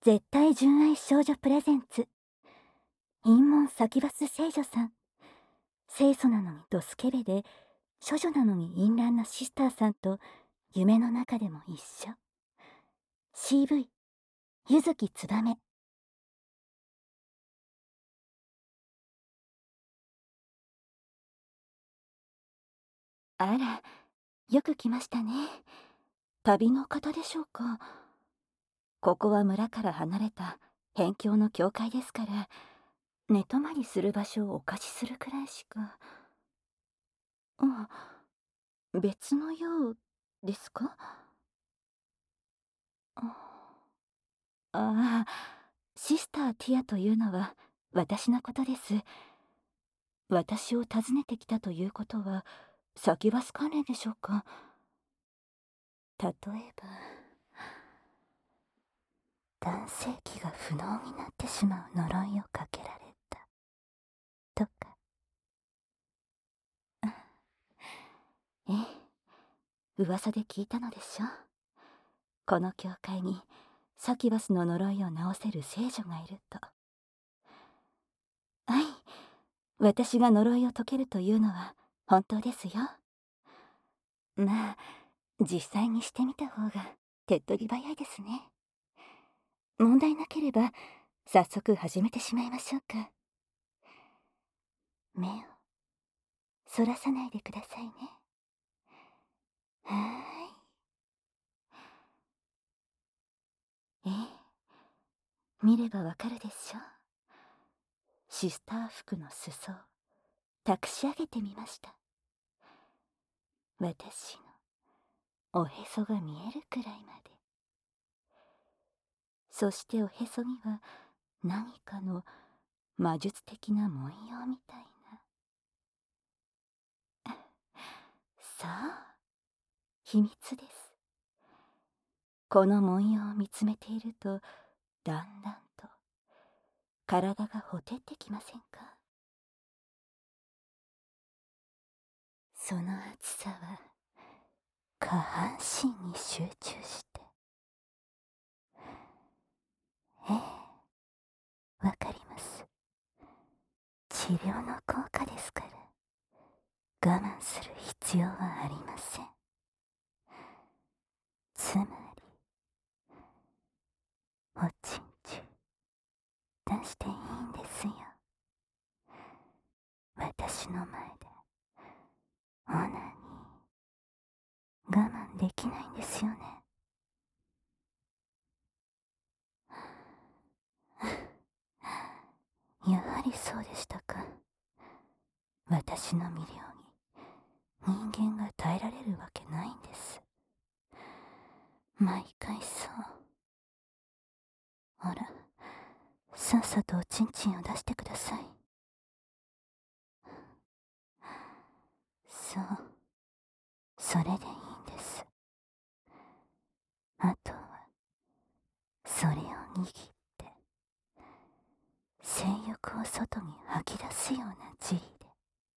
絶対純愛少女プレゼンツ、陰門サキバス聖女さん。清楚なのにドスケベで、処女なのに淫乱なシスターさんと夢の中でも一緒。 CV 柚木つばめ。あら、よく来ましたね。旅の方でしょうか。ここは村から離れた辺境の教会ですから、寝泊まりする場所をお貸しするくらいしか。あ、別のようですか。ああ、シスターティアというのは私のことです。私を訪ねてきたということはサキバス関連でしょうか。例えば男性器が不能になってしまう呪いをかけられたとか。ええ、噂で聞いたのでしょ。この教会にサキバスの呪いを治せる聖女がいると。はい、私が呪いを解けるというのは本当ですよ。まあ、実際にしてみた方が手っ取り早いですね。問題なければ早速始めてしまいましょうか。目をそらさないでくださいね。はーい。見ればわかるでしょ。シスター服の裾を託し上げてみました。私のおへそが見えるくらいまで。そしておへそには何かの魔術的な文様みたいな。さあ、秘密です。この文様を見つめていると、だんだんと体がほてってきませんか。その熱さは下半身に集中して。ええ、わかります。治療の効果ですから我慢する必要はありません。つまりおちんち出していいんですよ。私の前でオナニー我慢できないんですよね。やはりそうでしたか。私の魅了に人間が耐えられるわけないんです。毎回そう。あら、さっさとおちんちんを出してください。そう、それでいいんです。あとはそれを握って性欲を外に吐き出すような尻で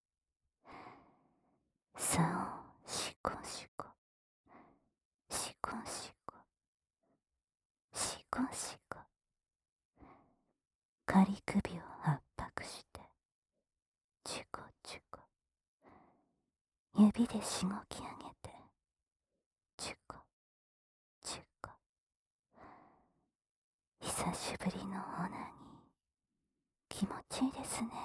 さおシコシコシコシコシコシコ仮首を圧迫してチュコチュコ指でしごき上げてチュコチュコ。久しぶりのオナニー気持ちいいですね。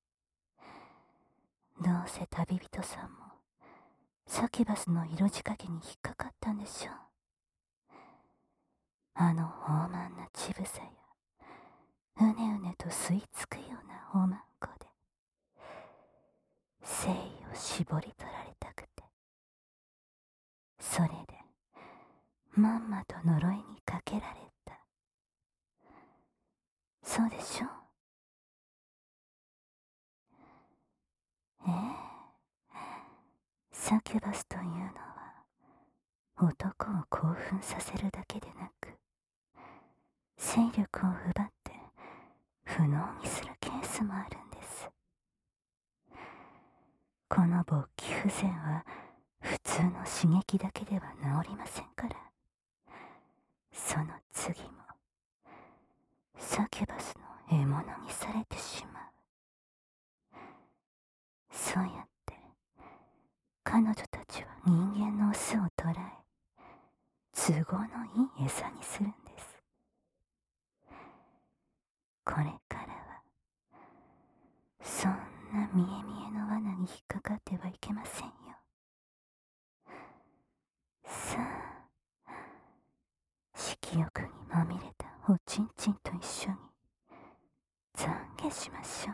どうせ旅人さんもサキバスの色仕掛けに引っかかったんでしょう。あの豊満な乳房やうねうねと吸い付くようなおまんこで精を絞り取られたくて、それでまんまと呪いにかけられた。そうでしょ。ええ、サキュバスというのは男を興奮させるだけでなく勢力を奪って不能にするケースもあるんです。この勃起不全は普通の刺激だけでは治りませんから、その次もサキュバスの獲物にされてしまう。そうやって彼女たちは人間のオスを捕らえ、都合のいい餌にするんです。これからはそんな見え見えの罠に引っかかってはいけませんよ。さあ、色欲にまみれたおちんちんと一緒に懺悔しましょ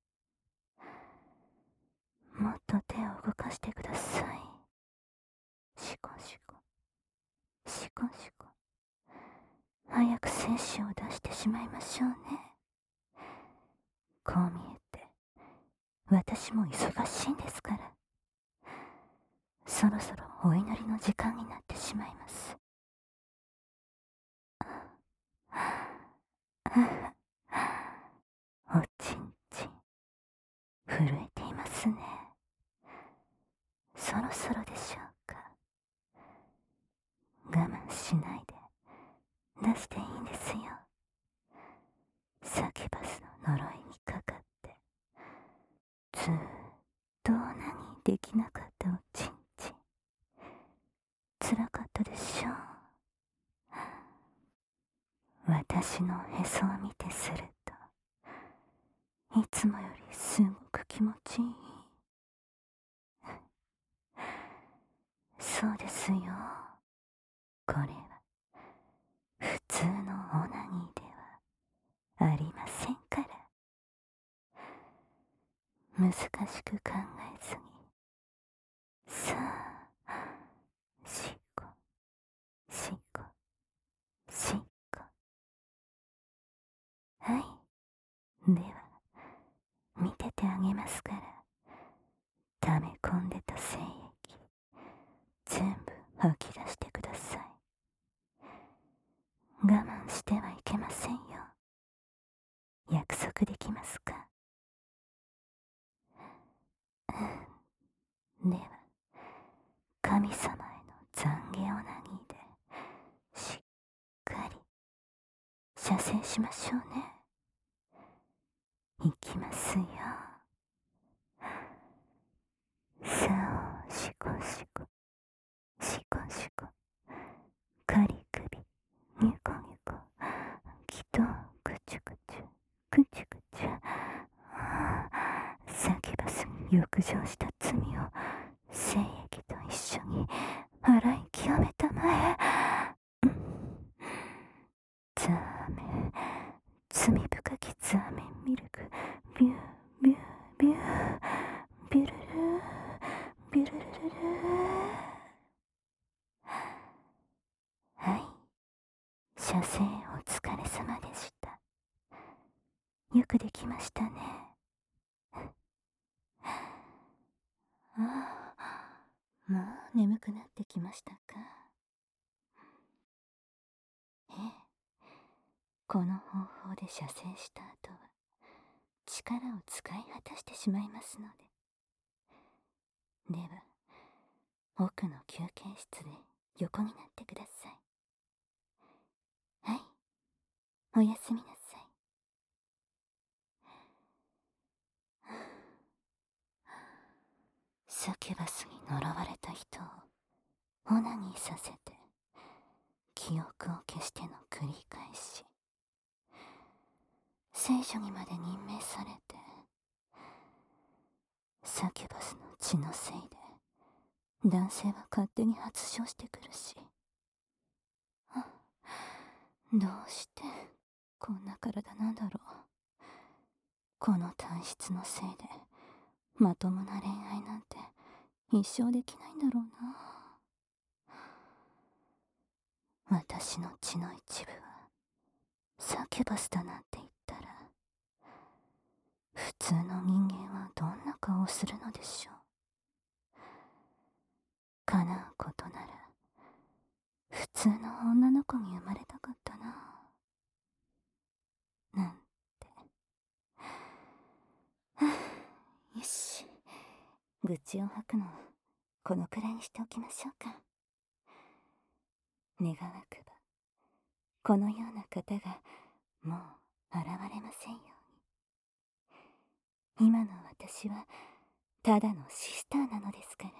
う。もっと手を動かしてください。シコシコシコシコ。早く精子を出してしまいましょうね。こう見えて私も忙しいんですから、そろそろお祈りの時間になってしまいます。おちんちん震えていますね。そろそろでしょうか。我慢しないで出していいんですよ。サキュバスの呪いにかかってずーっとオナニーできなかったおちんちん、つらかったでしょう。私のへそを見てするといつもよりすごく気持ちいい。そうですよ。これは普通のオナニーではありませんから。難しく考えずに、さあ、しこしこしこ。はい、では見ててあげますから、溜め込んでた精液全部吐き出してください。我慢してはいけませんよ。約束できますか。では神様への懺悔オナニーでしっかり射精しましょうね。いきますよ。さあ、シコシコシコシコ、カリ首ニコニコ、きとクチュクチュクチュクチュ。サキュバスに浴場した罪を精液と一緒に洗い清めたまえ。ザーメン、罪深きザーメンミルク、ビュービュービュー、ビュルルービュルルルルー。はい、射精お疲れ様でした。よくできましたね。ああ、もう眠くなってきましたか。ええ、この方法で射精した後は力を使い果たしてしまいますので。では奥の休憩室で横になってください。はい、おやすみなさい。サキュバスに呪われた人をオナニーさせて記憶を消しての繰り返し、聖書にまで任命されて、サキュバスの血のせいで男性は勝手に発症してくるし、どうしてこんな体なんだろう。この体質のせいでまともな恋愛なんて一生できないんだろうな。私の血の一部はサキュバスだなんて言ったら、普通の人間はどんな顔をするのでしょう。叶うことなら普通の女の子に生まれたかったな、なんて。はあ、よし、愚痴を吐くのこのくらいにしておきましょうか。願わくばこのような方がもう現今の私はただのシスターなのですから。